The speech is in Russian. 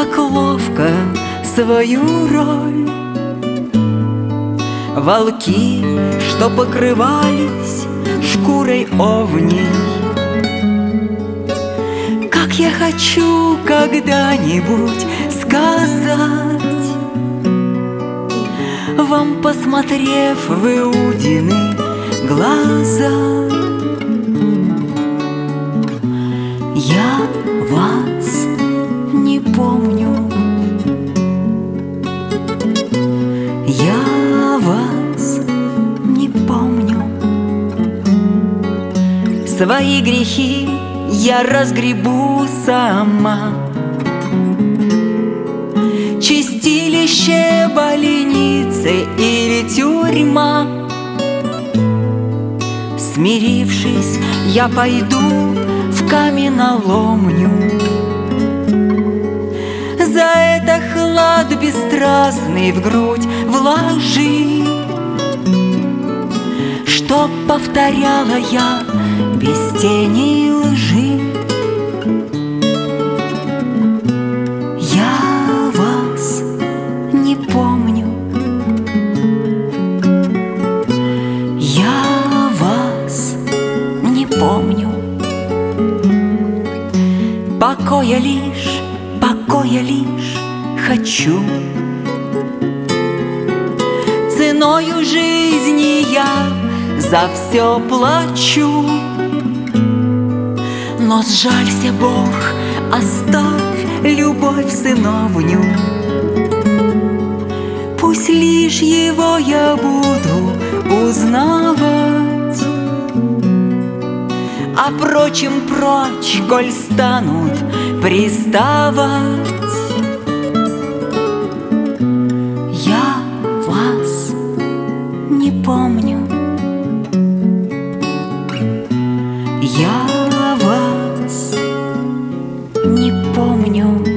так ловко свою роль. Волки, что покрывались шкурой овней. Как я хочу когда-нибудь сказать вам, посмотрев в Иудины глаза: я вас не помню, я вас не помню. Свои грехи я разгребу сама. Чистилище, больницы или тюрьма. Смирившись, я пойду в каменоломню. За это хлад бесстрастный в грудь вложи, что повторяла я без тени лжи. Я вас не помню, я вас не помню. Покоя лишь хочу. Ценою жизни я за все плачу. Но сжалься, Бог, оставь любовь сыновню. Пусть лишь его я буду узнавать, а прочим прочь, коль станут приставать. Я вас не помню, я вас не помню.